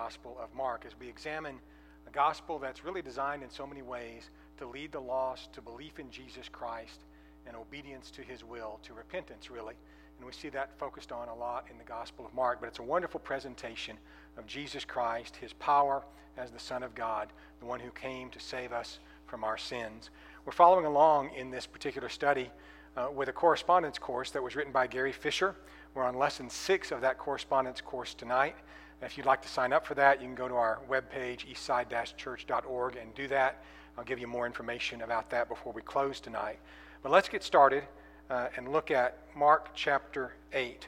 Gospel of Mark as we examine a gospel that's really designed in so many ways to lead the lost to belief in Jesus Christ and obedience to his will, to repentance, really. And we see that focused on a lot in the Gospel of Mark, but it's a wonderful presentation of Jesus Christ, his power as the Son of God, the one who came to save us from our sins. We're following along in this particular study with a correspondence course that was written by Gary Fisher. We're on lesson 6 of that correspondence course tonight. If you'd like to sign up for that, you can go to our webpage, eastside-church.org, and do that. I'll give you more information about that before we close tonight. But let's get started and look at Mark chapter 8.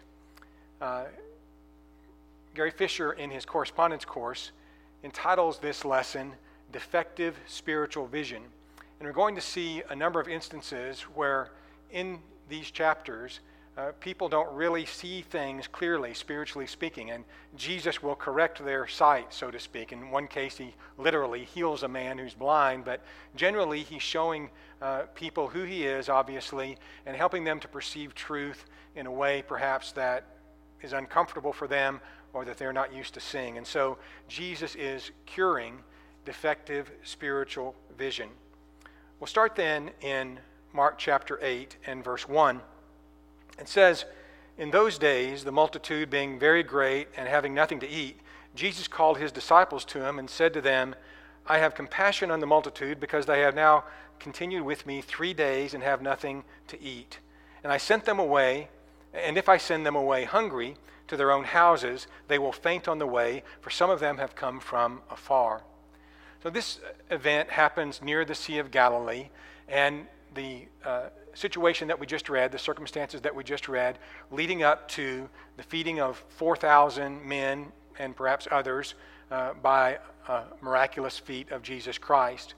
Gary Fisher, in his correspondence course, entitles this lesson, Defective Spiritual Vision. And we're going to see a number of instances where in these chapters, people don't really see things clearly, spiritually speaking, and Jesus will correct their sight, so to speak. In one case, he literally heals a man who's blind, but generally he's showing people who he is, obviously, and helping them to perceive truth in a way perhaps that is uncomfortable for them or that they're not used to seeing. And so Jesus is curing defective spiritual vision. We'll start then in Mark chapter 8 and verse 1. It says, "In those days, the multitude being very great and having nothing to eat, Jesus called his disciples to him and said to them, I have compassion on the multitude because they have now continued with me 3 days and have nothing to eat. And I sent them away, and if I send them away hungry to their own houses, they will faint on the way, for some of them have come from afar." So this event happens near the Sea of Galilee, and the situation that we just read, the circumstances that we just read, leading up to the feeding of 4,000 men and perhaps others by a miraculous feat of Jesus Christ.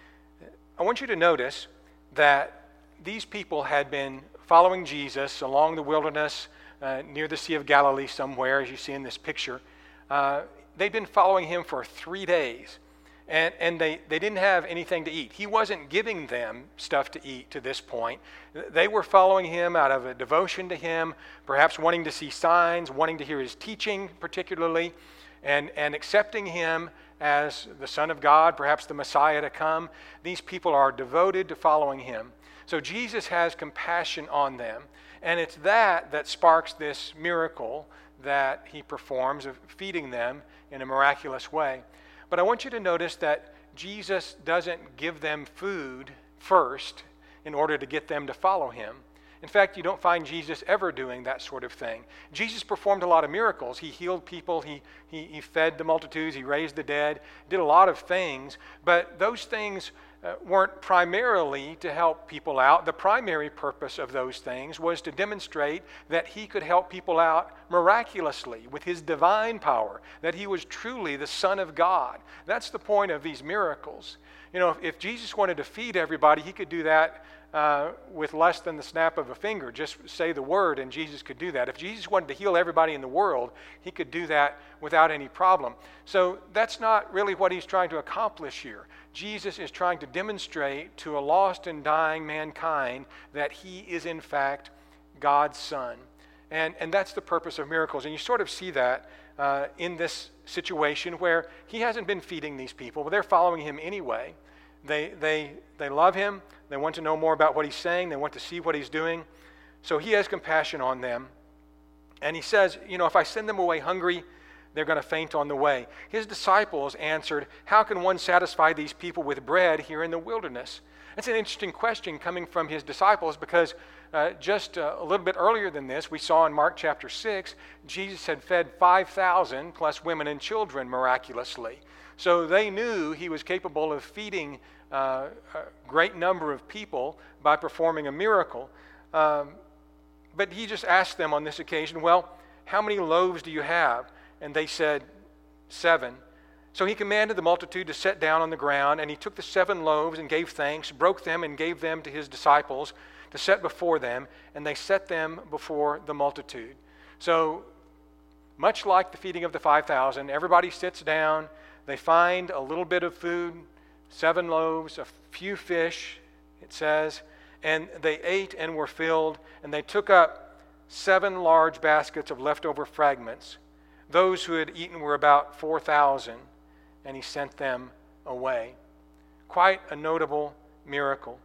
I want you to notice that these people had been following Jesus along the wilderness near the Sea of Galilee somewhere, as you see in this picture. They'd been following him for 3 days. And they didn't have anything to eat. He wasn't giving them stuff to eat to this point. They were following him out of a devotion to him, perhaps wanting to see signs, wanting to hear his teaching particularly, and accepting him as the Son of God, perhaps the Messiah to come. These people are devoted to following him. So Jesus has compassion on them. And it's that sparks this miracle that he performs of feeding them in a miraculous way. But I want you to notice that Jesus doesn't give them food first in order to get them to follow him. In fact, you don't find Jesus ever doing that sort of thing. Jesus performed a lot of miracles. He healed people, he fed the multitudes, he raised the dead, did a lot of things, but those things weren't primarily to help people out. The primary purpose of those things was to demonstrate that he could help people out miraculously with his divine power, that he was truly the Son of God. That's the point of these miracles. You know, if Jesus wanted to feed everybody, he could do that with less than the snap of a finger. Just say the word and Jesus could do that. If Jesus wanted to heal everybody in the world, he could do that without any problem. So that's not really what he's trying to accomplish here. Jesus is trying to demonstrate to a lost and dying mankind that he is in fact God's Son. And that's the purpose of miracles. And you sort of see that in this situation where he hasn't been feeding these people, but they're following him anyway. They love him. They want to know more about what he's saying. They want to see what he's doing. So he has compassion on them. And he says, you know, if I send them away hungry, they're going to faint on the way. His disciples answered, how can one satisfy these people with bread here in the wilderness? That's an interesting question coming from his disciples because just a little bit earlier than this, we saw in Mark chapter 6, Jesus had fed 5,000 plus women and children miraculously. So they knew he was capable of feeding a great number of people by performing a miracle. But he just asked them on this occasion, well, how many loaves do you have? And they said, 7. So he commanded the multitude to sit down on the ground, and he took the 7 loaves and gave thanks, broke them and gave them to his disciples to set before them, and they set them before the multitude. So much like the feeding of the 5,000, everybody sits down, they find a little bit of food, 7 loaves, a few fish, it says, and they ate and were filled, and they took up 7 large baskets of leftover fragments. those who had eaten were about 4,000, and he sent them away. Quite a notable miracle.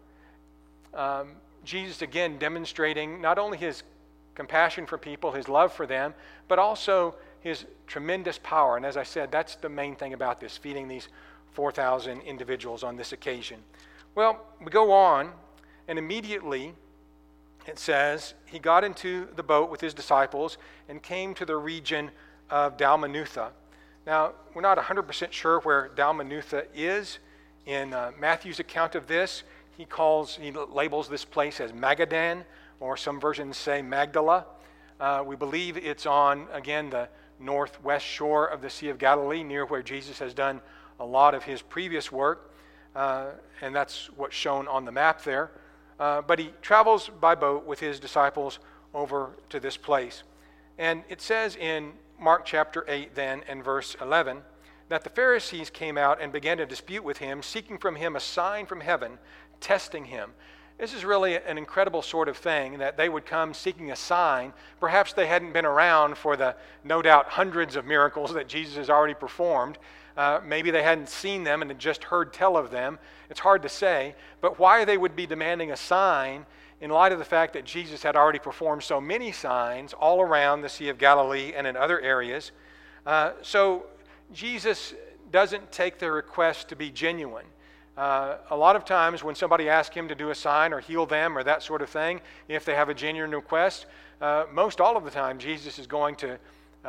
Jesus, again, demonstrating not only his compassion for people, his love for them, but also his tremendous power. And as I said, that's the main thing about this, feeding these 4,000 individuals on this occasion. Well, we go on, and immediately it says he got into the boat with his disciples and came to the region of Dalmanutha. Now, we're not 100% sure where Dalmanutha is. In Matthew's account of this, he labels this place as Magadan, or some versions say Magdala. We believe it's on, again, the northwest shore of the Sea of Galilee, near where Jesus has done a lot of his previous work, and that's what's shown on the map there. But he travels by boat with his disciples over to this place. And it says in Mark chapter 8 then and verse 11, that the Pharisees came out and began to dispute with him, seeking from him a sign from heaven, testing him. This is really an incredible sort of thing, that they would come seeking a sign. Perhaps they hadn't been around for the, no doubt, hundreds of miracles that Jesus has already performed. Maybe they hadn't seen them and had just heard tell of them. It's hard to say. But why they would be demanding a sign in light of the fact that Jesus had already performed so many signs all around the Sea of Galilee and in other areas. So Jesus doesn't take their request to be genuine. A lot of times when somebody asks him to do a sign or heal them or that sort of thing, if they have a genuine request, most all of the time Jesus is going to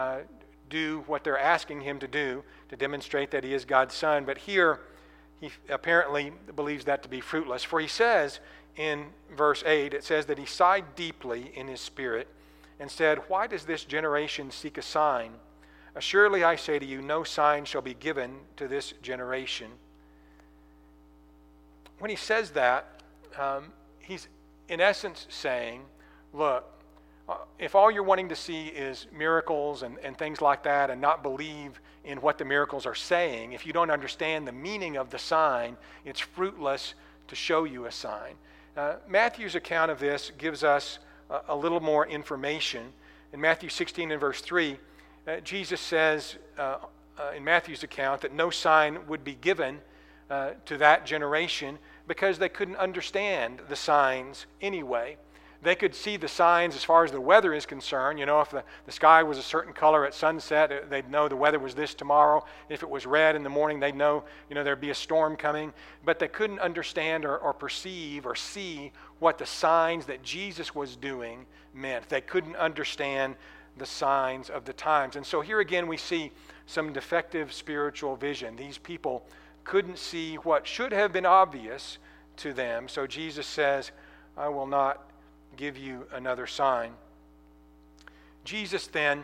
do what they're asking him to do to demonstrate that he is God's Son. But here he apparently believes that to be fruitless. For he says in verse 8, it says that he sighed deeply in his spirit and said, "Why does this generation seek a sign? Surely I say to you, no sign shall be given to this generation." When he says that, he's in essence saying, look, if all you're wanting to see is miracles and things like that and not believe in what the miracles are saying, if you don't understand the meaning of the sign, it's fruitless to show you a sign. Matthew's account of this gives us a little more information. In Matthew 16 and verse 3, Jesus says in Matthew's account that no sign would be given to that generation because they couldn't understand the signs anyway. They could see the signs as far as the weather is concerned. You know, if the sky was a certain color at sunset, they'd know the weather was this tomorrow. If it was red in the morning, they'd know, there'd be a storm coming. But they couldn't understand or perceive or see what the signs that Jesus was doing meant. They couldn't understand the signs of the times. And so here again we see some defective spiritual vision. These people couldn't see what should have been obvious to them. So Jesus says, "I will not give you another sign." Jesus then,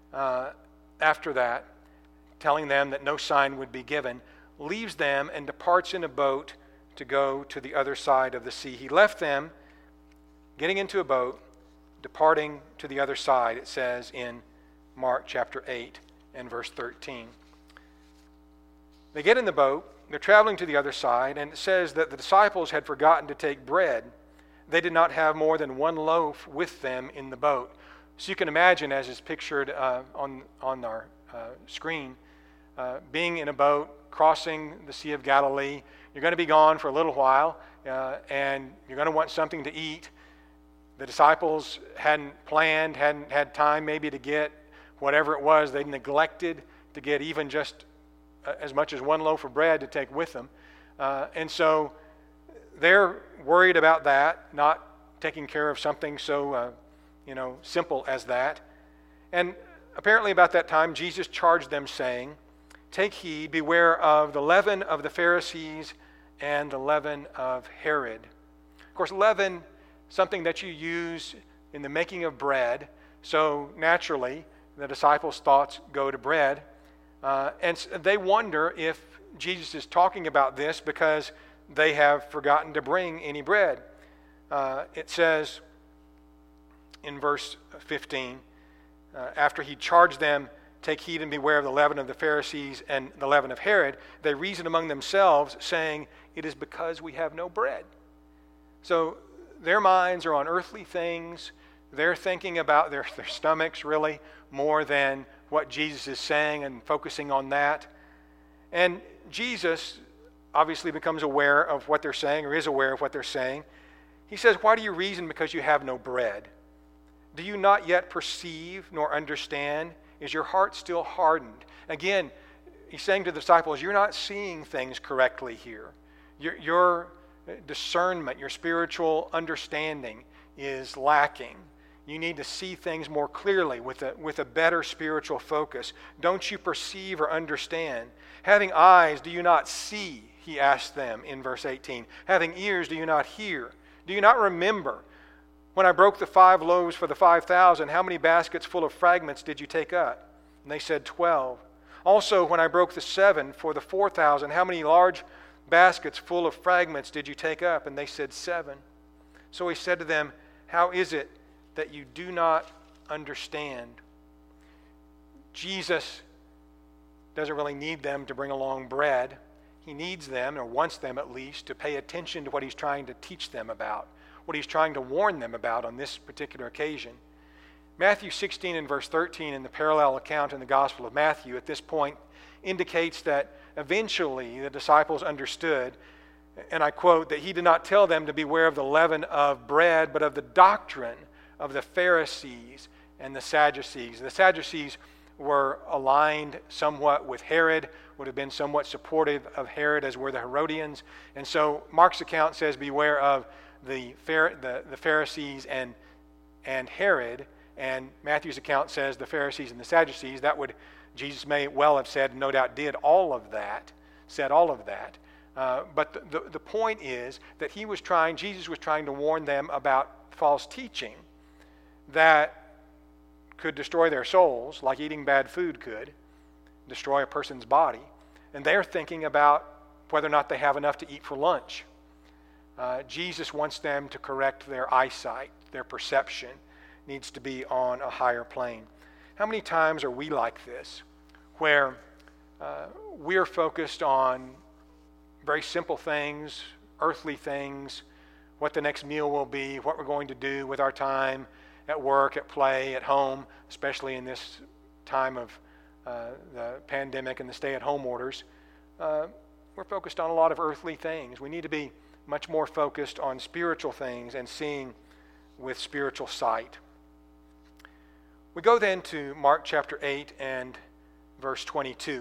after that, telling them that no sign would be given, leaves them and departs in a boat to go to the other side of the sea. He left them, getting into a boat, departing to the other side, it says in Mark chapter 8 and verse 13. They get in the boat, they're traveling to the other side, and it says that the disciples had forgotten to take bread. They did not have more than one loaf with them in the boat. So you can imagine, as is pictured on our screen, being in a boat, crossing the Sea of Galilee. You're going to be gone for a little while, and you're going to want something to eat. The disciples hadn't planned, hadn't had time maybe to get whatever it was. They neglected to get even just as much as one loaf of bread to take with them. And so they're worried about that, not taking care of something so, simple as that. And apparently about that time, Jesus charged them saying, "Take heed, beware of the leaven of the Pharisees and the leaven of Herod." Of course, leaven, something that you use in the making of bread. So naturally, the disciples' thoughts go to bread. And they wonder if Jesus is talking about this because they have forgotten to bring any bread. It says in verse 15, after he charged them, "Take heed and beware of the leaven of the Pharisees and the leaven of Herod," they reasoned among themselves, saying, "It is because we have no bread." So their minds are on earthly things. They're thinking about their stomachs really more than what Jesus is saying and focusing on that. And Jesus obviously becomes aware of what they're saying, or is aware of what they're saying. He says, "Why do you reason because you have no bread? Do you not yet perceive nor understand? Is your heart still hardened?" Again, he's saying to the disciples, you're not seeing things correctly here. Your discernment, your spiritual understanding is lacking. You need to see things more clearly with a better spiritual focus. Don't you perceive or understand? Having eyes, do you not see? He asked them in verse 18. Having ears, do you not hear? Do you not remember? When I broke the 5 loaves for the 5,000, how many baskets full of fragments did you take up? And they said 12. Also, when I broke the 7 for the 4,000, how many large baskets full of fragments did you take up? And they said 7. So he said to them, how is it that you do not understand? Jesus doesn't really need them to bring along bread. He needs them, or wants them at least, to pay attention to what he's trying to teach them about, what he's trying to warn them about on this particular occasion. Matthew 16 and verse 13 in the parallel account in the Gospel of Matthew at this point indicates that eventually the disciples understood, and I quote, that he did not tell them to beware of the leaven of bread, but of the doctrine of the Pharisees and the Sadducees. The Sadducees were aligned somewhat with Herod, would have been somewhat supportive of Herod, as were the Herodians. And so Mark's account says, beware of the Pharisees and Herod, and Matthew's account says the Pharisees and the Sadducees. Jesus may well have said, no doubt did all of that, said all of that. But the point is that Jesus was trying to warn them about false teaching that could destroy their souls, like eating bad food could destroy a person's body. And they're thinking about whether or not they have enough to eat for lunch. Jesus wants them to correct their eyesight. Their perception needs to be on a higher plane. How many times are we like this, where we're focused on very simple things, earthly things, what the next meal will be, what we're going to do with our time at work, at play, at home, especially in this time of the pandemic and the stay-at-home orders. We're focused on a lot of earthly things. We need to be much more focused on spiritual things and seeing with spiritual sight. We go then to Mark chapter 8 and verse 22.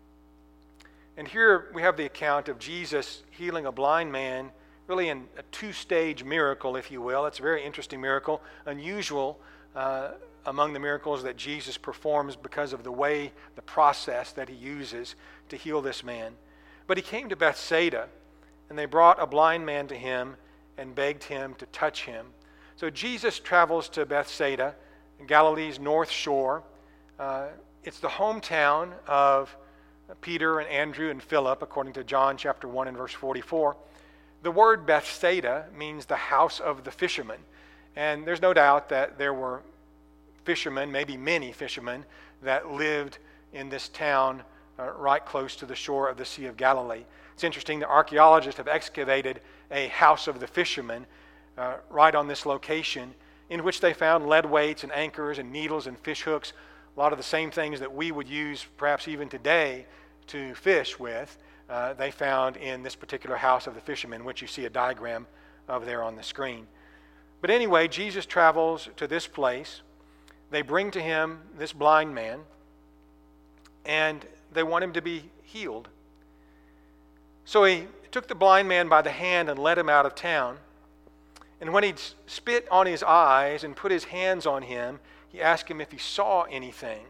And here we have the account of Jesus healing a blind man, really in a 2-stage miracle, if you will. It's a very interesting miracle, unusual among the miracles that Jesus performs because of the process that he uses to heal this man. But he came to Bethsaida, and they brought a blind man to him and begged him to touch him. So Jesus travels to Bethsaida, Galilee's north shore. It's the hometown of Peter and Andrew and Philip, according to John chapter 1 and verse 44. The word Bethsaida means the house of the fishermen. And there's no doubt that there were fishermen, maybe many fishermen, that lived in this town right close to the shore of the Sea of Galilee. It's interesting that archaeologists have excavated a house of the fishermen right on this location, in which they found lead weights and anchors and needles and fish hooks, a lot of the same things that we would use perhaps even today to fish with. They found in this particular house of the fishermen, which you see a diagram of there on the screen. But anyway, Jesus travels to this place. They bring to him this blind man, and they want him to be healed. So he took the blind man by the hand and led him out of town. And when he'd spit on his eyes and put his hands on him, he asked him if he saw anything.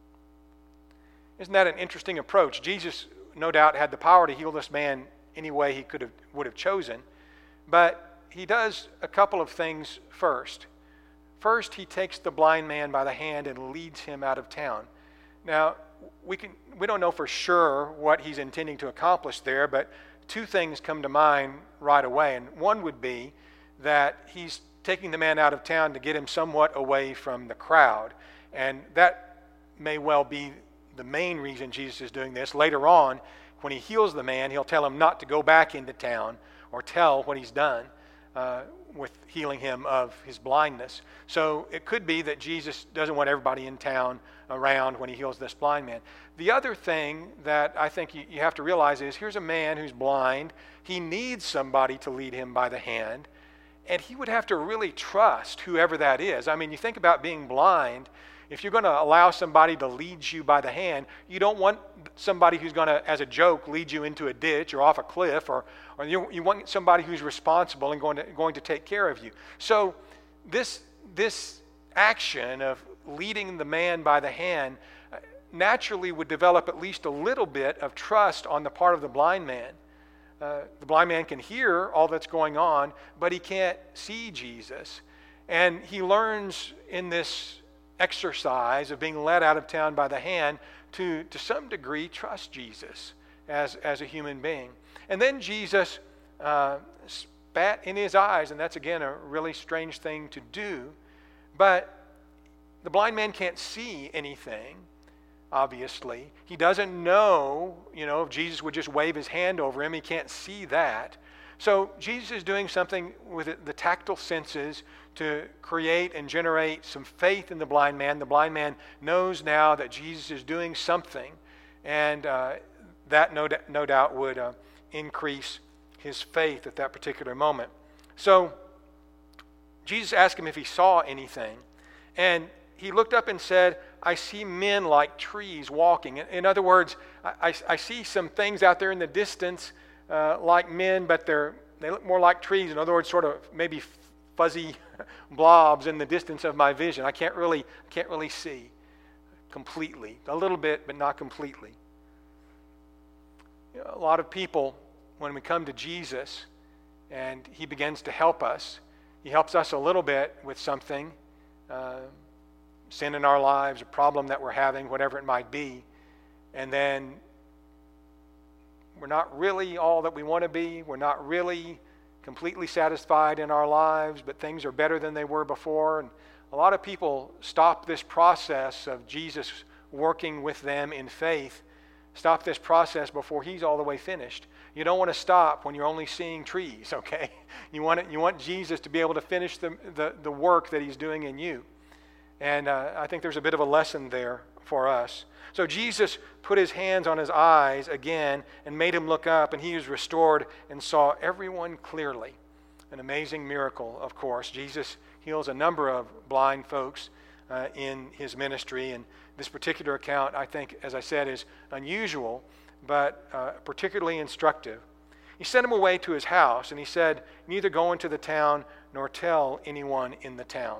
Isn't that an interesting approach? Jesus, no doubt, had the power to heal this man any way he would have chosen. But he does a couple of things first. First, he takes the blind man by the hand and leads him out of town. Now, we don't know for sure what he's intending to accomplish there, but 2 things come to mind right away. And one would be that he's taking the man out of town to get him somewhat away from the crowd. And that may well be the main reason Jesus is doing this. Later on, when he heals the man, he'll tell him not to go back into town or tell what he's done. with healing him of his blindness. So it could be that Jesus doesn't want everybody in town around when he heals this blind man. The other thing that I think you have to realize is, here's a man who's blind. He needs somebody to lead him by the hand, and he would have to really trust whoever that is. I mean, you think about being blind. If you're going to allow somebody to lead you by the hand, you don't want somebody who's going to, as a joke, lead you into a ditch or off a cliff, or you want somebody who's responsible and going to take care of you. So this action of leading the man by the hand naturally would develop at least a little bit of trust on the part of the blind man. The blind man can hear all that's going on, but he can't see Jesus. And he learns in this exercise of being led out of town by the hand to some degree trust Jesus as a human being. And then Jesus spat in his eyes, and that's again a really strange thing to do, but the blind man can't see anything, obviously. He doesn't know, if Jesus would just wave his hand over him. He can't see that. So Jesus is doing something with the tactile senses to create and generate some faith in the blind man. The blind man knows now that Jesus is doing something, and that no doubt would increase his faith at that particular moment. So Jesus asked him if he saw anything, and he looked up and said, I see men like trees walking. In other words, I see some things out there in the distance like men, but they look more like trees. In other words, sort of maybe fuzzy blobs in the distance of my vision. I can't really see completely. A little bit, but not completely. A lot of people, when we come to Jesus and he begins to help us, he helps us a little bit with something, sin in our lives, a problem that we're having, whatever it might be, and then we're not really all that we want to be. We're not really completely satisfied in our lives, but things are better than they were before. And a lot of people stop this process of Jesus working with them in faith, stop this process before he's all the way finished. You don't want to stop when you're only seeing trees, okay? You want Jesus to be able to finish the work that he's doing in you. And I think there's a bit of a lesson there for us. So Jesus put his hands on his eyes again and made him look up, and he was restored and saw everyone clearly. An amazing miracle, of course. Jesus heals a number of blind folks in his ministry, and this particular account, I think, as I said, is unusual, but particularly instructive. He sent him away to his house, and he said, neither go into the town nor tell anyone in the town.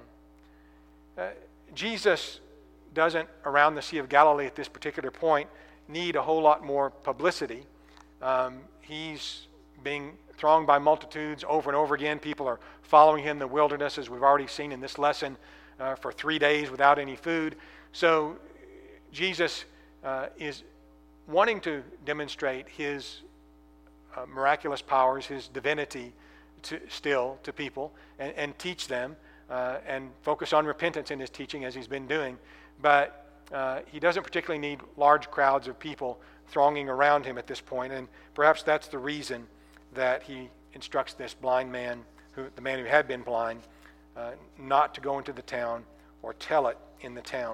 Jesus doesn't, around the Sea of Galilee at this particular point, need a whole lot more publicity. He's being thronged by multitudes over and over again. People are following him in the wilderness, as we've already seen in this lesson, for 3 days without any food. So Jesus is wanting to demonstrate his miraculous powers, his divinity to people, and teach them, and focus on repentance in his teaching as he's been doing. But he doesn't particularly need large crowds of people thronging around him at this point, and perhaps that's the reason that he instructs this blind man, the man who had been blind, not to go into the town or tell it in the town.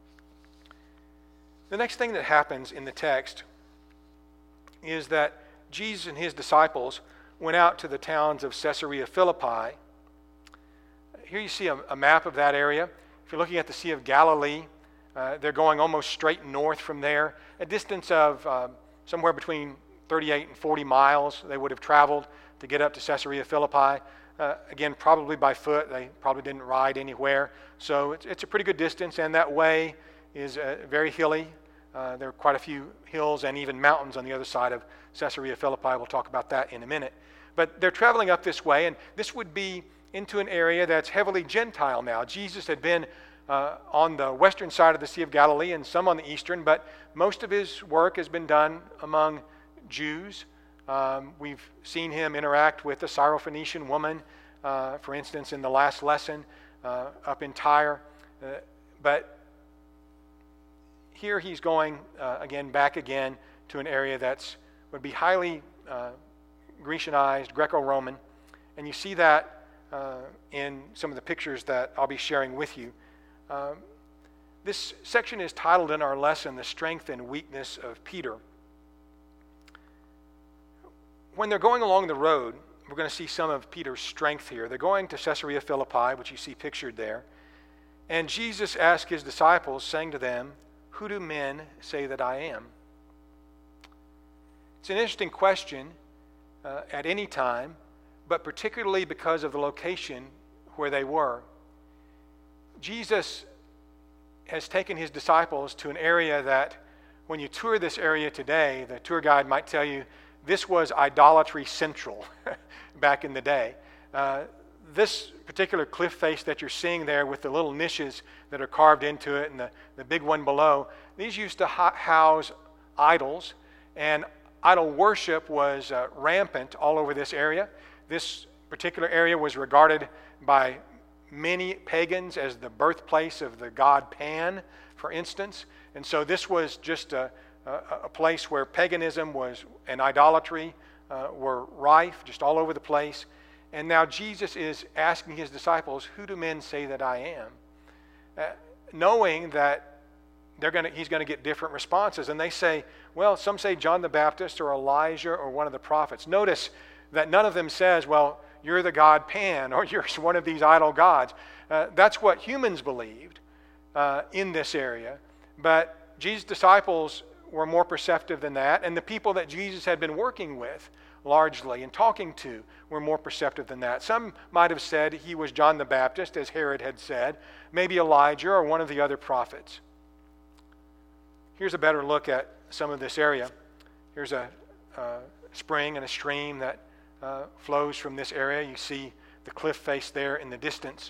The next thing that happens in the text is that Jesus and his disciples went out to the towns of Caesarea Philippi. Here you see a map of that area. If you're looking at the Sea of Galilee, they're going almost straight north from there, a distance of somewhere between 38 and 40 miles they would have traveled to get up to Caesarea Philippi. Again, probably by foot. They probably didn't ride anywhere. So it's a pretty good distance, and that way is very hilly. There are quite a few hills and even mountains on the other side of Caesarea Philippi. We'll talk about that in a minute. But they're traveling up this way, and this would be into an area that's heavily Gentile now. Jesus had been on the western side of the Sea of Galilee and some on the eastern, but most of his work has been done among Jews. We've seen him interact with the Syrophoenician woman, for instance, in the last lesson up in Tyre. But here he's going back again to an area would be highly Grecianized, Greco-Roman, And you see that in some of the pictures that I'll be sharing with you. This section is titled in our lesson, The Strength and Weakness of Peter. When they're going along the road, we're going to see some of Peter's strength here. They're going to Caesarea Philippi, which you see pictured there. And Jesus asked his disciples, saying to them, "Who do men say that I am?" It's an interesting question at any time, but particularly because of the location where they were. Jesus has taken his disciples to an area that, when you tour this area today, the tour guide might tell you this was idolatry central back in the day. This particular cliff face that you're seeing there with the little niches that are carved into it and the big one below, these used to house idols, and idol worship was rampant all over this area. This particular area was regarded by many pagans as the birthplace of the god Pan, for instance. And so this was just a place where paganism and idolatry were rife, just all over the place. And now Jesus is asking his disciples, "Who do men say that I am?" Knowing that he's going to get different responses. And they say, well, some say John the Baptist or Elijah or one of the prophets. Notice that none of them says, well, you're the god Pan or you're one of these idol gods. That's what humans believed in this area. But Jesus' disciples were more perceptive than that, and the people that Jesus had been working with largely and talking to were more perceptive than that. Some might have said he was John the Baptist, as Herod had said, maybe Elijah or one of the other prophets. Here's a better look at some of this area. Here's a spring and a stream that flows from this area. You see the cliff face there in the distance.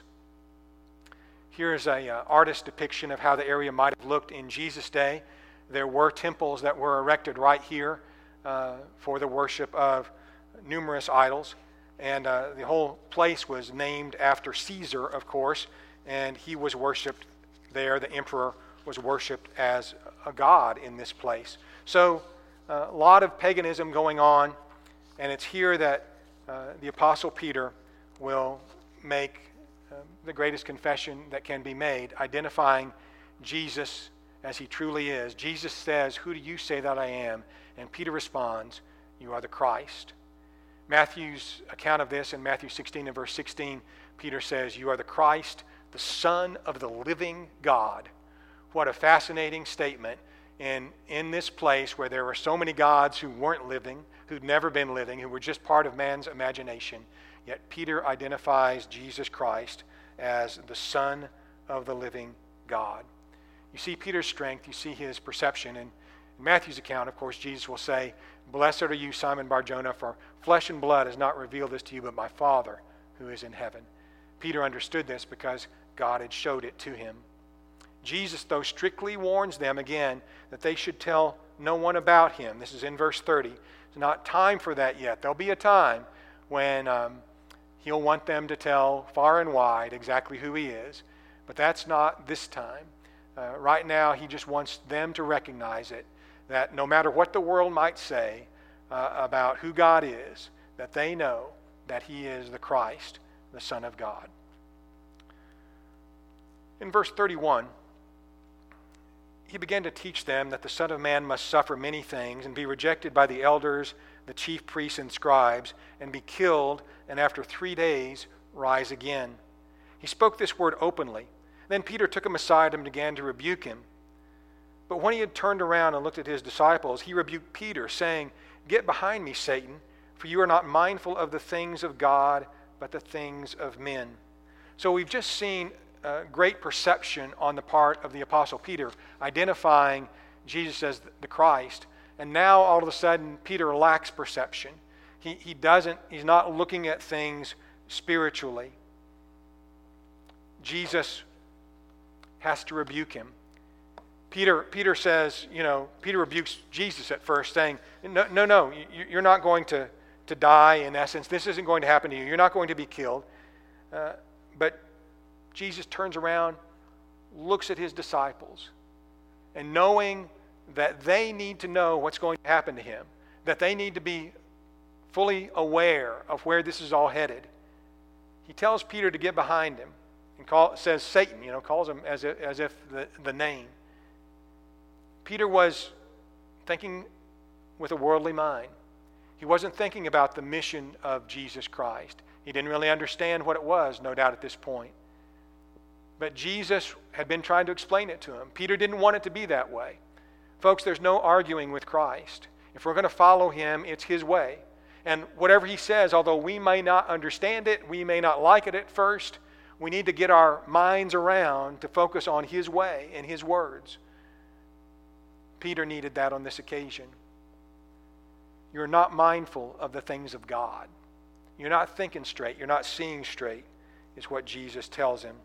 Here's a artist's depiction of how the area might have looked in Jesus' day. There were temples that were erected right here for the worship of numerous idols. And the whole place was named after Caesar, of course, and he was worshipped there. The emperor was worshipped as a god in this place. So a lot of paganism going on, and it's here that the Apostle Peter will make the greatest confession that can be made, identifying Jesus as he truly is. Jesus says, "Who do you say that I am?" And Peter responds, "You are the Christ." Matthew's account of this in Matthew 16 and verse 16, Peter says, "You are the Christ, the Son of the living God." What a fascinating statement in this place where there were so many gods who weren't living, who'd never been living, who were just part of man's imagination. Yet Peter identifies Jesus Christ as the Son of the living God. You see Peter's strength, you see his perception. And in Matthew's account, of course, Jesus will say, "Blessed are you, Simon Bar-Jonah, for flesh and blood has not revealed this to you, but my Father who is in heaven." Peter understood this because God had showed it to him. Jesus, though, strictly warns them again that they should tell no one about him. This is in verse 30. It's not time for that yet. There'll be a time when he'll want them to tell far and wide exactly who he is, but that's not this time. Right now, he just wants them to recognize it, that no matter what the world might say about who God is, that they know that he is the Christ, the Son of God. In verse 31, he began to teach them that the Son of Man must suffer many things and be rejected by the elders, the chief priests and scribes, and be killed, and after 3 days rise again. He spoke this word openly. Then Peter took him aside and began to rebuke him. But when he had turned around and looked at his disciples, he rebuked Peter, saying, "Get behind me, Satan, for you are not mindful of the things of God, but the things of men." So we've just seen great perception on the part of the Apostle Peter, identifying Jesus as the Christ. And now all of a sudden, Peter lacks perception. He's not looking at things spiritually. Jesus has to rebuke him. Peter says, Peter rebukes Jesus at first, saying, no, you're not going to die in essence. This isn't going to happen to you. You're not going to be killed. But Jesus turns around, looks at his disciples, and knowing that they need to know what's going to happen to him, that they need to be fully aware of where this is all headed, he tells Peter to get behind him and says Satan, calls him as if the name. Peter was thinking with a worldly mind. He wasn't thinking about the mission of Jesus Christ. He didn't really understand what it was, no doubt, at this point. But Jesus had been trying to explain it to him. Peter didn't want it to be that way. Folks, there's no arguing with Christ. If we're going to follow him, it's his way. And whatever he says, although we may not understand it, we may not like it at first, we need to get our minds around to focus on his way and his words. Peter needed that on this occasion. You're not mindful of the things of God. You're not thinking straight. You're not seeing straight, is what Jesus tells him.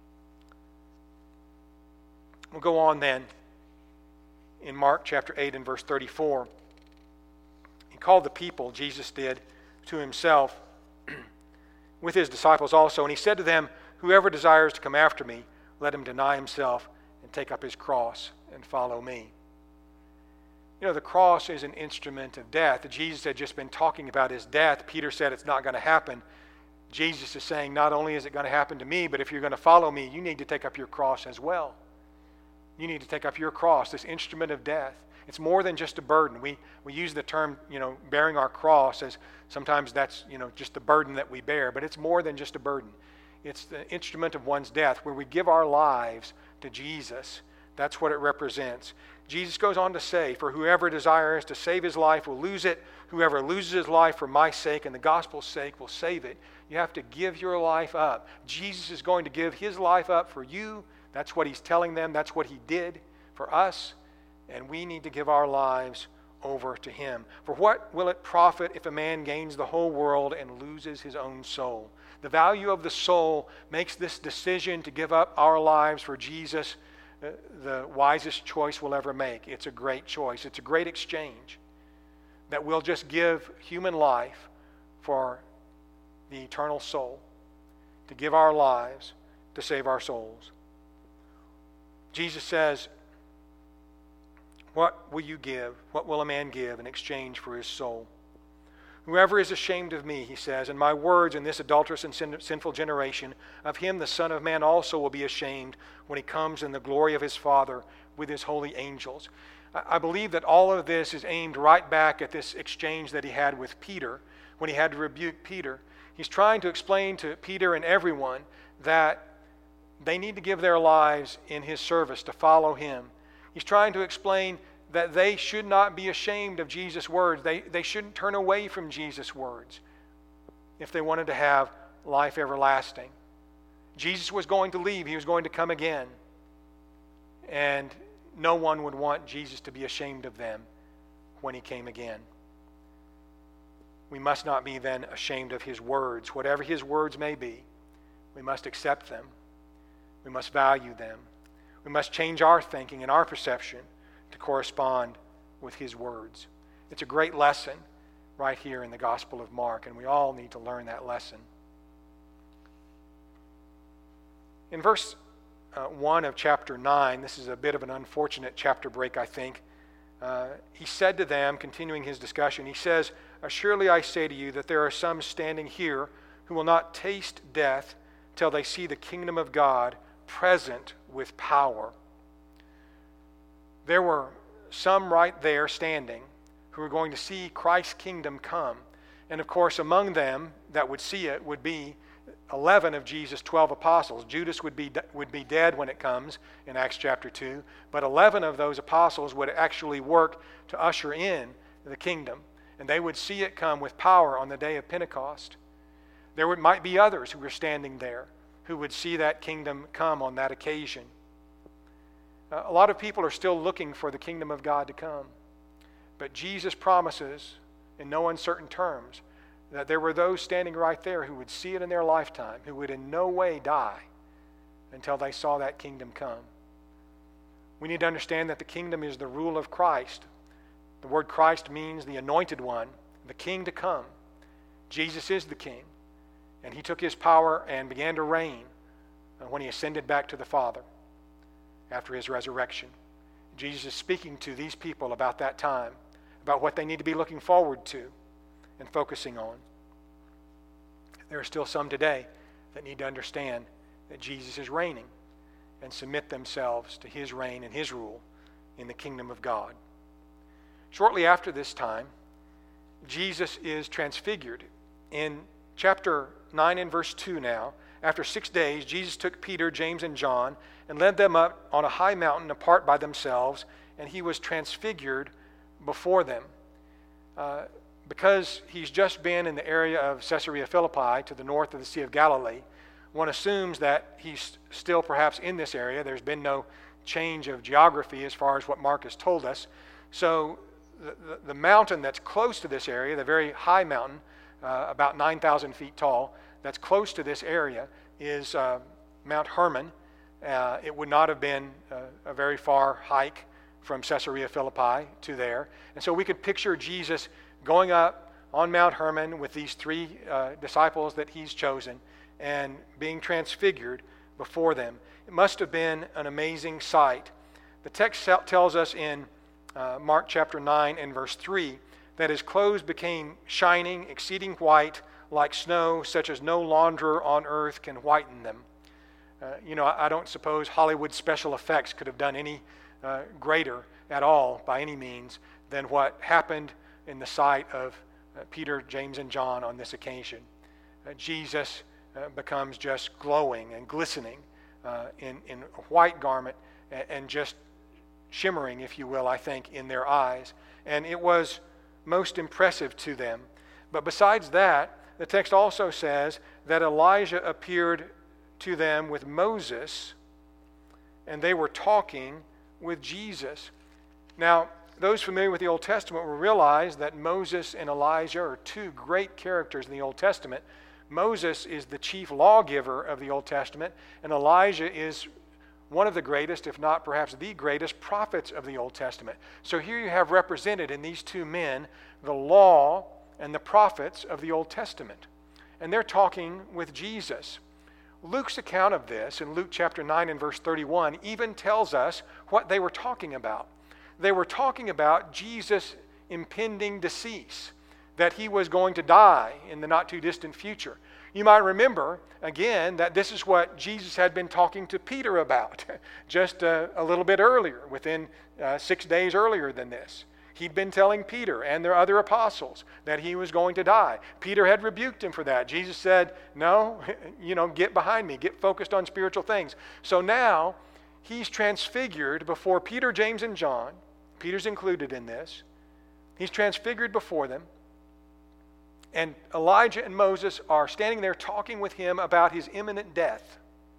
We'll go on then in Mark chapter 8 and verse 34. He called the people, Jesus did, to himself with his disciples also. And he said to them, whoever desires to come after me, let him deny himself and take up his cross and follow me. The cross is an instrument of death. Jesus had just been talking about his death. Peter said it's not going to happen. Jesus is saying not only is it going to happen to me, but if you're going to follow me, you need to take up your cross as well. You need to take up your cross, this instrument of death. It's more than just a burden. We use the term, bearing our cross as sometimes that's, just the burden that we bear, but it's more than just a burden. It's the instrument of one's death where we give our lives to Jesus. That's what it represents. Jesus goes on to say, for whoever desires to save his life will lose it. Whoever loses his life for my sake and the gospel's sake will save it. You have to give your life up. Jesus is going to give his life up for you. That's what he's telling them. That's what he did for us. And we need to give our lives over to him. For what will it profit if a man gains the whole world and loses his own soul? The value of the soul makes this decision to give up our lives for Jesus the wisest choice we'll ever make. It's a great choice. It's a great exchange that we'll just give human life for the eternal soul, to give our lives to save our souls. Jesus says, what will you give? What will a man give in exchange for his soul? Whoever is ashamed of me, he says, and my words in this adulterous and sinful generation, of him the Son of Man also will be ashamed when he comes in the glory of his Father with his holy angels. I believe that all of this is aimed right back at this exchange that he had with Peter when he had to rebuke Peter. He's trying to explain to Peter and everyone that they need to give their lives in his service to follow him. He's trying to explain that they should not be ashamed of Jesus' words. They shouldn't turn away from Jesus' words if they wanted to have life everlasting. Jesus was going to leave. He was going to come again. And no one would want Jesus to be ashamed of them when he came again. We must not be then ashamed of his words. Whatever his words may be, we must accept them. We must value them. We must change our thinking and our perception to correspond with his words. It's a great lesson right here in the Gospel of Mark, and we all need to learn that lesson. In verse 1 of chapter 9, this is a bit of an unfortunate chapter break, I think. He said to them, continuing his discussion, he says, "Surely I say to you that there are some standing here who will not taste death till they see the kingdom of God present with power." There were some right there standing who were going to see Christ's kingdom come. And of course, among them that would see it would be 11 of Jesus' 12 apostles. Judas would be dead when it comes in Acts chapter 2, but 11 of those apostles would actually work to usher in the kingdom, and they would see it come with power on the day of Pentecost. There might be others who were standing there who would see that kingdom come on that occasion. A lot of people are still looking for the kingdom of God to come. But Jesus promises in no uncertain terms that there were those standing right there who would see it in their lifetime, who would in no way die until they saw that kingdom come. We need to understand that the kingdom is the rule of Christ. The word Christ means the anointed one, the king to come. Jesus is the king, and he took his power and began to reign when he ascended back to the Father after his resurrection. Jesus is speaking to these people about that time, about what they need to be looking forward to and focusing on. There are still some today that need to understand that Jesus is reigning and submit themselves to his reign and his rule in the kingdom of God. Shortly after this time, Jesus is transfigured. In chapter 9 and verse 2 now, after 6 days, Jesus took Peter, James, and John and led them up on a high mountain apart by themselves, and he was transfigured before them. Because he's just been in the area of Caesarea Philippi to the north of the Sea of Galilee, one assumes that he's still perhaps in this area. There's been no change of geography as far as what Mark has told us. So the mountain that's close to this area, the very high mountain, about 9,000 feet tall, that's close to this area is Mount Hermon. It would not have been a very far hike from Caesarea Philippi to there. And so we could picture Jesus going up on Mount Hermon with these three disciples that he's chosen and being transfigured before them. It must have been an amazing sight. The text tells us in Mark chapter 9 and verse 3 that his clothes became shining, exceeding white, like snow, such as no launderer on earth can whiten them. I don't suppose Hollywood special effects could have done any greater at all by any means than what happened in the sight of Peter, James, and John on this occasion. Jesus becomes just glowing and glistening in a white garment and just shimmering, if you will, I think, in their eyes. And it was most impressive to them. But besides that, the text also says that Elijah appeared to them with Moses, and they were talking with Jesus. Now, those familiar with the Old Testament will realize that Moses and Elijah are two great characters in the Old Testament. Moses is the chief lawgiver of the Old Testament, and Elijah is one of the greatest, if not perhaps the greatest, prophets of the Old Testament. So here you have represented in these two men the law and the prophets of the Old Testament. And they're talking with Jesus. Luke's account of this in Luke chapter 9 and verse 31 even tells us what they were talking about. They were talking about Jesus' impending decease, that he was going to die in the not too distant future. You might remember, again, that this is what Jesus had been talking to Peter about just a little bit earlier, within 6 days earlier than this. He'd been telling Peter and their other apostles that he was going to die. Peter had rebuked him for that. Jesus said, no, get behind me, get focused on spiritual things. So now he's transfigured before Peter, James, and John. Peter's included in this. He's transfigured before them. And Elijah and Moses are standing there talking with him about his imminent death.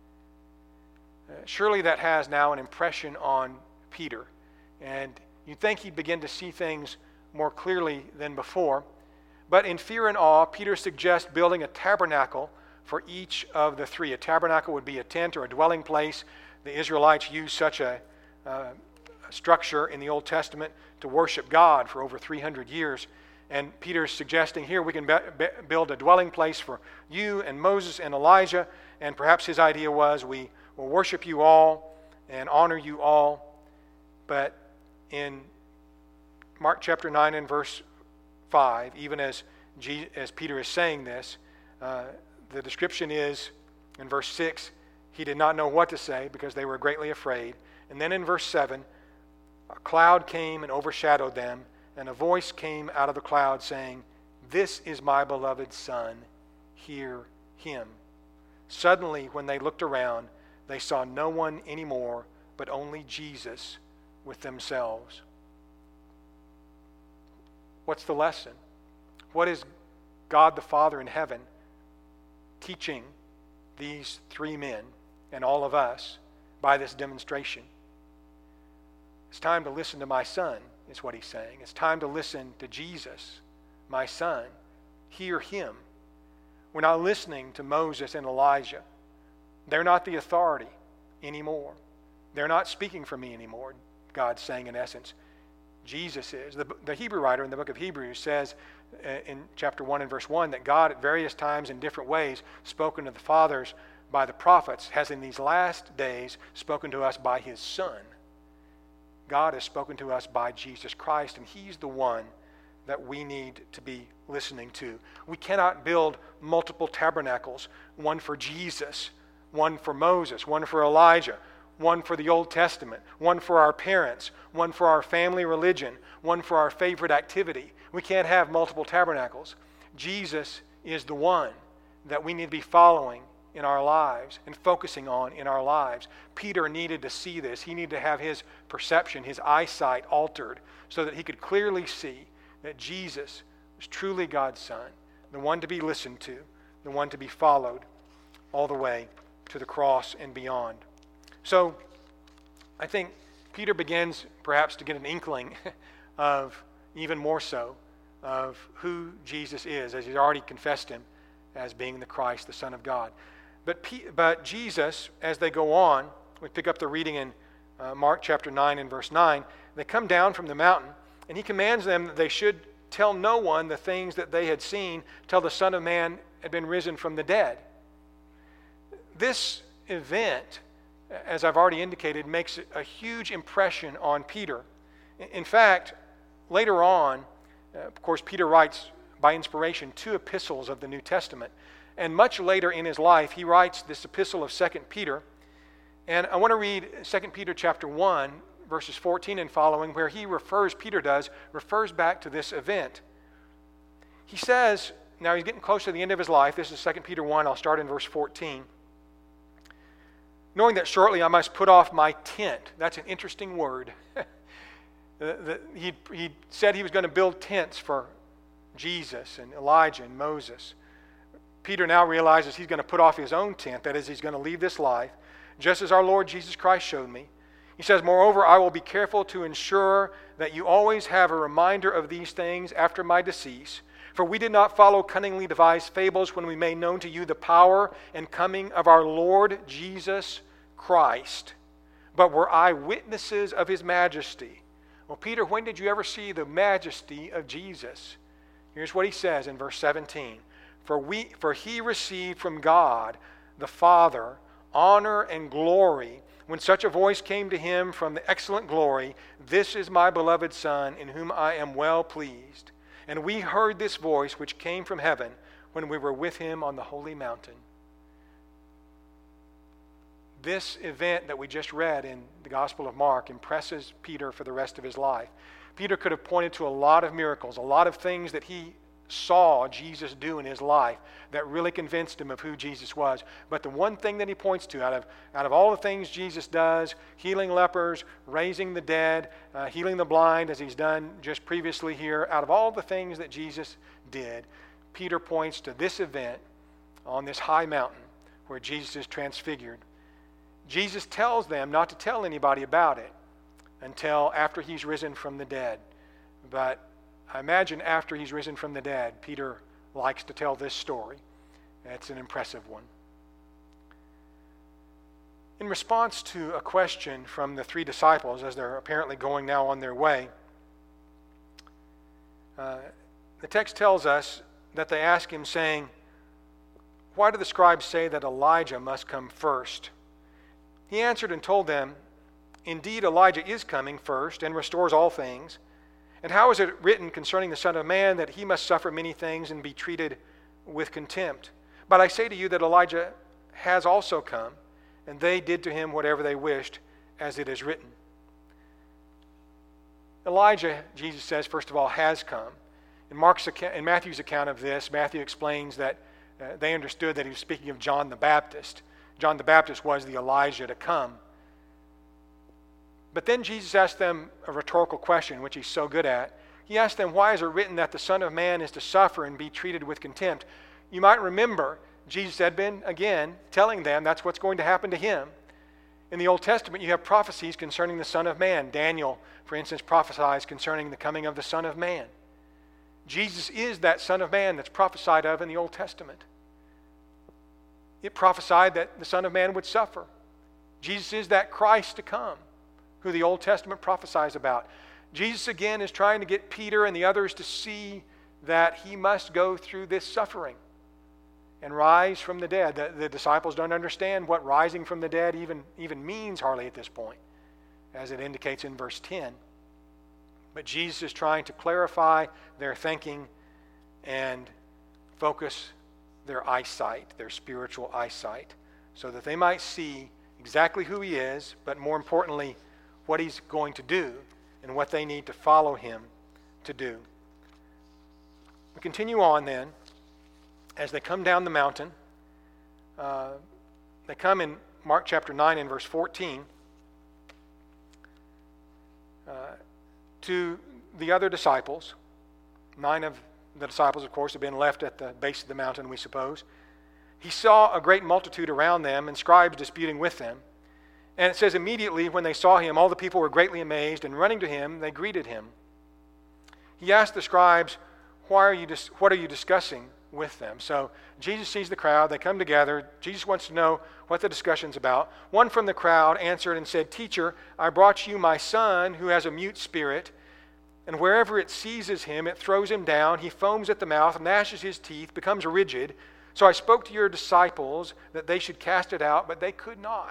Surely that has now an impression on Peter. And you'd think he'd begin to see things more clearly than before. But in fear and awe, Peter suggests building a tabernacle for each of the three. A tabernacle would be a tent or a dwelling place. The Israelites used such a structure in the Old Testament to worship God for over 300 years. And Peter's suggesting here we can build a dwelling place for you and Moses and Elijah. And perhaps his idea was we will worship you all and honor you all. But in Mark chapter 9 and verse 5, even as Peter is saying this, the description is in verse 6, he did not know what to say because they were greatly afraid. And then in verse 7, a cloud came and overshadowed them, and a voice came out of the cloud saying, "This is my beloved Son, hear him." Suddenly, when they looked around, they saw no one anymore, but only Jesus with themselves. What's the lesson? What is God the Father in heaven teaching these three men and all of us by this demonstration? It's time to listen to my Son, is what he's saying. It's time to listen to Jesus, my Son. Hear him. We're not listening to Moses and Elijah. They're not the authority anymore. They're not speaking for me anymore, God's saying in essence. Jesus is. The Hebrew writer in the book of Hebrews says in chapter 1 and verse 1 that God at various times in different ways spoken to the fathers by the prophets has in these last days spoken to us by his Son. God has spoken to us by Jesus Christ, and he's the one that we need to be listening to. We cannot build multiple tabernacles, one for Jesus, one for Moses, one for Elijah, one for the Old Testament, one for our parents, one for our family religion, one for our favorite activity. We can't have multiple tabernacles. Jesus is the one that we need to be following in our lives and focusing on in our lives. Peter needed to see this. He needed to have his perception, his eyesight altered so that he could clearly see that Jesus was truly God's Son, the one to be listened to, the one to be followed all the way to the cross and beyond. So I think Peter begins perhaps to get an inkling of, even more so, of who Jesus is, as he's already confessed him as being the Christ, the Son of God. But Jesus, as they go on, we pick up the reading in Mark chapter 9 and verse 9, they come down from the mountain, and he commands them that they should tell no one the things that they had seen till the Son of Man had been risen from the dead. This event, as I've already indicated, makes a huge impression on Peter. In fact, later on, of course, Peter writes by inspiration 2 epistles of the New Testament. And much later in his life, he writes this epistle of 2 Peter. And I want to read 2 Peter chapter 1, verses 14 and following, where Peter refers back to this event. He says, now he's getting close to the end of his life. This is 2 Peter 1. I'll start in verse 14. Knowing that shortly I must put off my tent. That's an interesting word. He said he was going to build tents for Jesus and Elijah and Moses. Peter now realizes he's going to put off his own tent. That is, he's going to leave this life, just as our Lord Jesus Christ showed me. He says, moreover, I will be careful to ensure that you always have a reminder of these things after my decease. For we did not follow cunningly devised fables when we made known to you the power and coming of our Lord Jesus Christ, but were eyewitnesses of his majesty. Well, Peter, when did you ever see the majesty of Jesus? Here's what he says in verse 17. For he received from God the Father honor and glory when such a voice came to him from the excellent glory, this is my beloved Son, in whom I am well pleased. And we heard this voice which came from heaven when we were with him on the holy mountain. This event that we just read in the Gospel of Mark impresses Peter for the rest of his life. Peter could have pointed to a lot of miracles, a lot of things that he saw Jesus do in his life that really convinced him of who Jesus was. But the one thing that he points to out of all the things Jesus does, healing lepers, raising the dead, healing the blind as he's done just previously here, out of all the things that Jesus did, Peter points to this event on this high mountain where Jesus is transfigured. Jesus tells them not to tell anybody about it until after he's risen from the dead. But I imagine after he's risen from the dead, Peter likes to tell this story. It's an impressive one. In response to a question from the 3 disciples as they're apparently going now on their way, the text tells us that they ask him, saying, "Why do the scribes say that Elijah must come first?" He answered and told them, "Indeed, Elijah is coming first and restores all things. And how is it written concerning the Son of Man that he must suffer many things and be treated with contempt? But I say to you that Elijah has also come, and they did to him whatever they wished, as it is written." Elijah, Jesus says, first of all, has come. In Matthew's account of this, Matthew explains that they understood that he was speaking of John the Baptist. John the Baptist was the Elijah to come. But then Jesus asked them a rhetorical question, which he's so good at. He asked them, why is it written that the Son of Man is to suffer and be treated with contempt? You might remember Jesus had been, again, telling them that's what's going to happen to him. In the Old Testament, you have prophecies concerning the Son of Man. Daniel, for instance, prophesies concerning the coming of the Son of Man. Jesus is that Son of Man that's prophesied of in the Old Testament. It prophesied that the Son of Man would suffer. Jesus is that Christ to come, who the Old Testament prophesies about. Jesus again is trying to get Peter and the others to see that he must go through this suffering and rise from the dead. The disciples don't understand what rising from the dead even means hardly at this point, as it indicates in verse 10. But Jesus is trying to clarify their thinking and focus their eyesight, their spiritual eyesight, so that they might see exactly who he is, but more importantly, what he's going to do and what they need to follow him to do. We continue on then. As they come down the mountain, they come in Mark chapter 9 and verse 14 to the other disciples. 9 of the disciples, of course, have been left at the base of the mountain, we suppose. He saw a great multitude around them and scribes disputing with them. And it says, immediately when they saw him, all the people were greatly amazed, and running to him, they greeted him. He asked the scribes, what are you discussing with them? So Jesus sees the crowd. They come together. Jesus wants to know what the discussion's about. One from the crowd answered and said, Teacher, I brought you my son who has a mute spirit, and wherever it seizes him, it throws him down. He foams at the mouth, gnashes his teeth, becomes rigid. So I spoke to your disciples that they should cast it out, but they could not.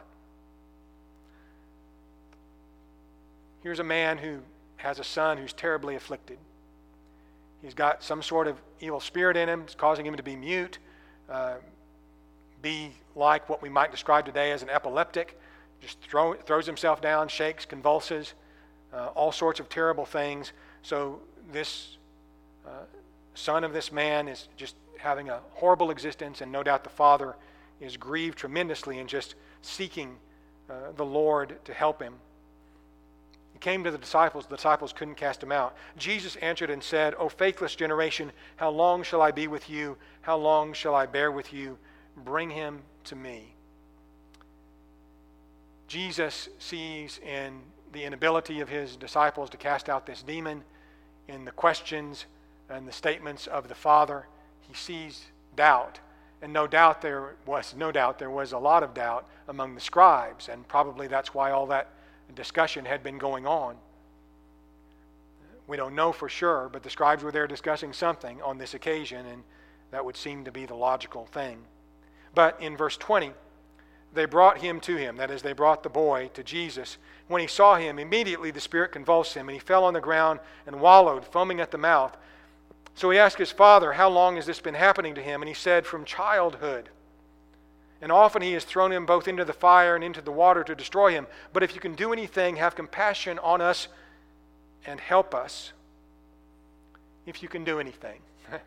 Here's a man who has a son who's terribly afflicted. He's got some sort of evil spirit in him. It's causing him to be mute, be like what we might describe today as an epileptic. Just throws himself down, shakes, convulses, all sorts of terrible things. So this son of this man is just having a horrible existence, and no doubt the father is grieved tremendously and just seeking the Lord to help him. He came to the disciples couldn't cast him out. Jesus answered and said, O faithless generation, how long shall I be with you? How long shall I bear with you? Bring him to me. Jesus sees in the inability of his disciples to cast out this demon, in the questions and the statements of the Father, he sees doubt. And no doubt there was a lot of doubt among the scribes, and probably that's why all that discussion had been going on. We don't know for sure, but the scribes were there discussing something on this occasion, and that would seem to be the logical thing. But in verse 20, they brought him to him, that is, they brought the boy to Jesus. When he saw him, immediately the spirit convulsed him, and he fell on the ground and wallowed, foaming at the mouth. So he asked his father, how long has this been happening to him? And he said, from childhood. And often he has thrown him both into the fire and into the water to destroy him. But if you can do anything, have compassion on us and help us. If you can do anything.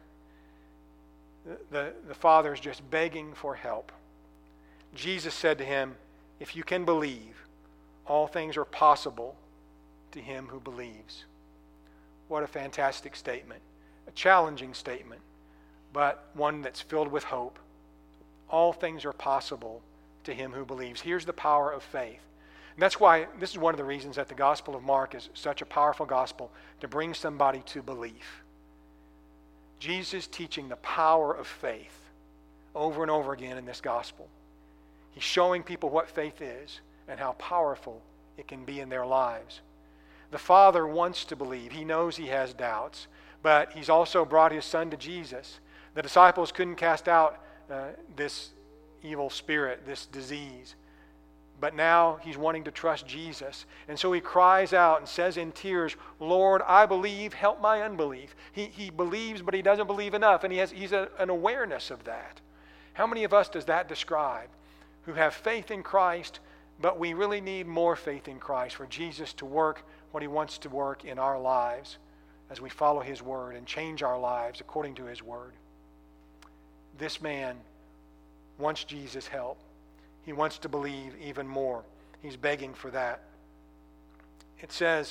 The father is just begging for help. Jesus said to him, if you can believe, all things are possible to him who believes. What a fantastic statement. A challenging statement, but one that's filled with hope. All things are possible to him who believes. Here's the power of faith. And that's why this is one of the reasons that the Gospel of Mark is such a powerful gospel, to bring somebody to belief. Jesus is teaching the power of faith over and over again in this gospel. He's showing people what faith is and how powerful it can be in their lives. The Father wants to believe. He knows he has doubts, but he's also brought his son to Jesus. The disciples couldn't cast out this evil spirit, this disease. But now he's wanting to trust Jesus. And so he cries out and says in tears, Lord, I believe, help my unbelief. He believes, but he doesn't believe enough, and he's an awareness of that. How many of us does that describe? Who have faith in Christ, but we really need more faith in Christ for Jesus to work what he wants to work in our lives as we follow his word and change our lives according to his word. This man wants Jesus' help. He wants to believe even more. He's begging for that. It says,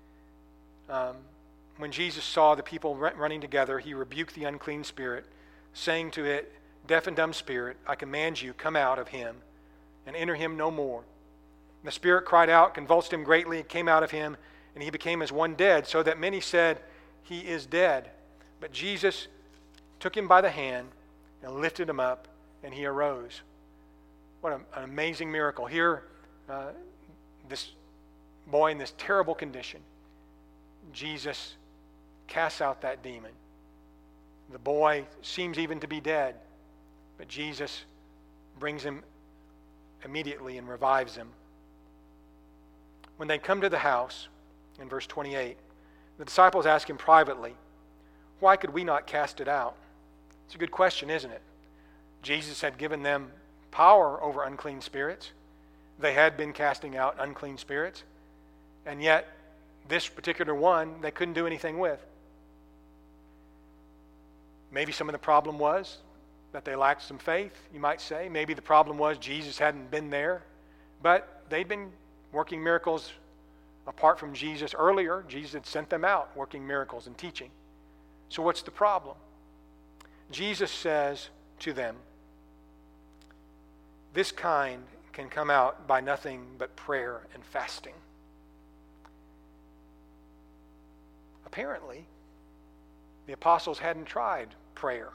when Jesus saw the people running together, he rebuked the unclean spirit, saying to it, deaf and dumb spirit, I command you, come out of him and enter him no more. And the spirit cried out, convulsed him greatly, came out of him, and he became as one dead, so that many said, he is dead. But Jesus took him by the hand and lifted him up, and he arose. What an amazing miracle. Here, this boy in this terrible condition, Jesus casts out that demon. The boy seems even to be dead, but Jesus brings him immediately and revives him. When they come to the house, in verse 28, The disciples ask him privately, "Why could we not cast it out?" It's a good question, isn't it? Jesus had given them power over unclean spirits. They had been casting out unclean spirits, and yet this particular one they couldn't do anything with. Maybe some of the problem was that they lacked some faith, you might say. Maybe the problem was Jesus hadn't been there, but they'd been working miracles apart from Jesus earlier. Jesus had sent them out working miracles and teaching. So what's the problem? Jesus says to them, "This kind can come out by nothing but prayer and fasting." Apparently, the apostles hadn't tried prayer.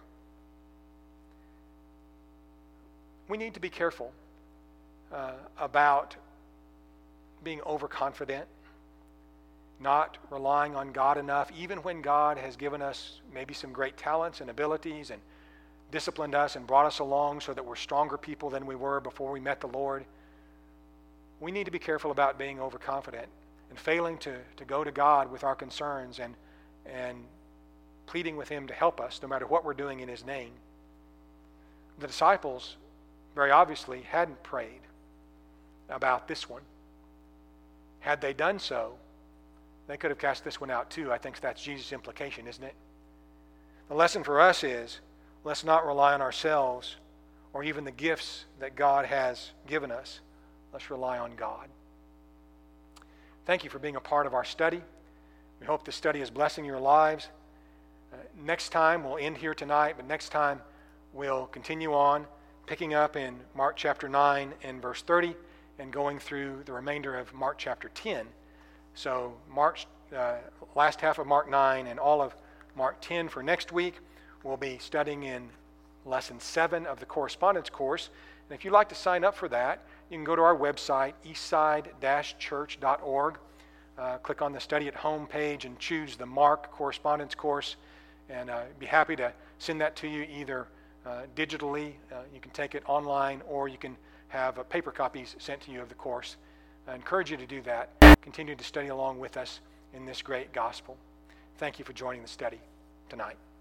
We need to be careful about being overconfident, not relying on God enough, even when God has given us maybe some great talents and abilities and disciplined us and brought us along so that we're stronger people than we were before we met the Lord. We need to be careful about being overconfident and failing to go to God with our concerns and pleading with Him to help us no matter what we're doing in His name. The disciples very obviously hadn't prayed about this one. Had they done so, they could have cast this one out too. I think that's Jesus' implication, isn't it? The lesson for us is, let's not rely on ourselves or even the gifts that God has given us. Let's rely on God. Thank you for being a part of our study. We hope this study is blessing your lives. Next time, we'll end here tonight, but next time we'll continue on, picking up in Mark chapter 9 and verse 30 and going through the remainder of Mark chapter 10. So last half of Mark 9 and all of Mark 10 for next week. We'll be studying in lesson 7 of the correspondence course. And if you'd like to sign up for that, you can go to our website, eastside-church.org. Click on the Study at Home page and choose the Mark correspondence course. And I'd be happy to send that to you either digitally. You can take it online, or you can have paper copies sent to you of the course. I encourage you to do that. Continue to study along with us in this great gospel. Thank you for joining the study tonight.